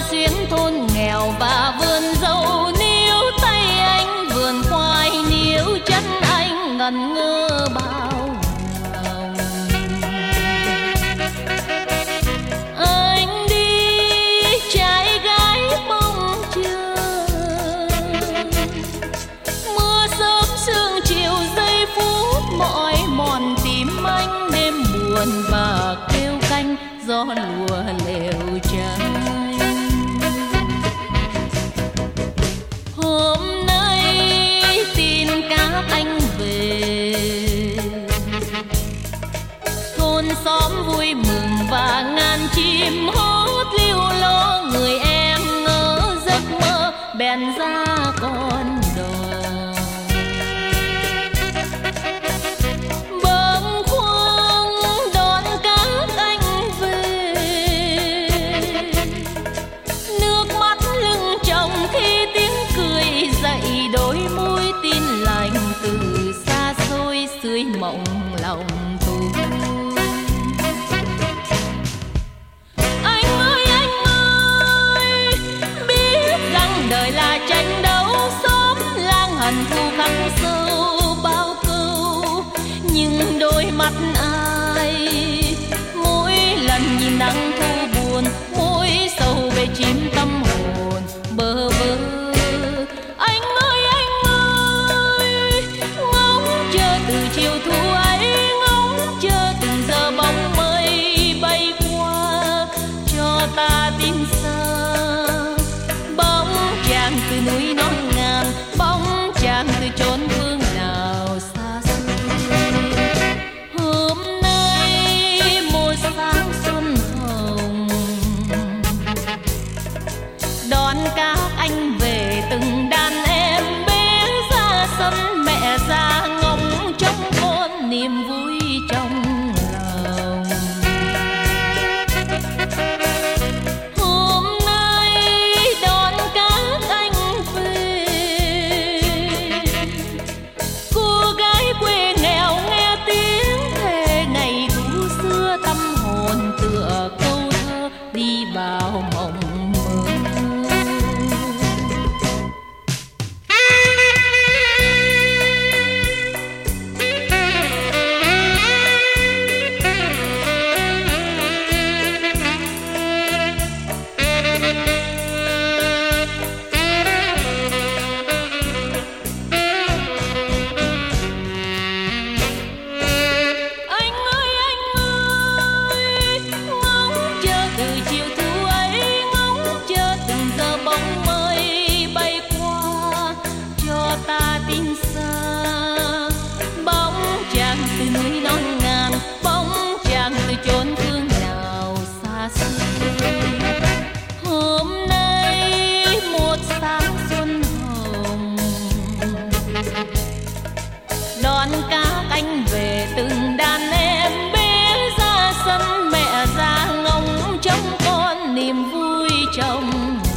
xuyến thôn nghèo và vườn dâu, níu tay anh vườn khoai, níu chân anh ngẩn ngơ bao lòng. Anh đi trai gái mong chờ, mưa sớm sương chiều giây phút mỏi mòn tim anh, đêm buồn và kêu canh gió lùa lều trắng. Hôm nay tin các anh về, thôn xóm vui mừng và ngàn chim hót liu lo, người em ngỡ giấc mơ bèn ra con đò. Bâng khuâng đón các anh về, nước mắt lưng tròng khi tiếng cười dậy đôi môi, tin lành từ xa xôi sưởi mộng lòng tôi. Anh ơi, biết rằng đời là tranh đấu, xóm lang hận thù khắc sâu bao câu, nhưng đôi mắt ai mỗi lần nhìn nắng thu buồn, mỗi sầu về chim tâm hồn bơ vơ. Anh ơi, ngóng chờ từ chiều thu ấy, ngóng chờ từng giờ bóng mây bay qua, cho ta tin xa bóng chàng từ núi non ngàn, bóng chàng từ chốn phương nào xa xôi. Hôm nay một sáng xuân hồng, đón các anh về từng đàn em bé ra sân, mẹ ra ngóng trông con niềm vui trong lòng. Hôm nay đón các anh về, cô gái quê nghèo nghe tiếng thề ngày cũ xưa, tâm hồn tựa câu thơ đi vào mộng mơ. Anh ơi, ngóng chờ từ chiều thu ấy, ngóng chờ từng giờ bóng mây bay qua, cho ta tin xa bóng chàng từ núi non ngàn, bóng chàng từ chốn phương nào xa xôi. Hôm nay một sáng xuân hồng, đón các anh về từng đàn em bé ra sân, mẹ ra ngóng trông con niềm vui trong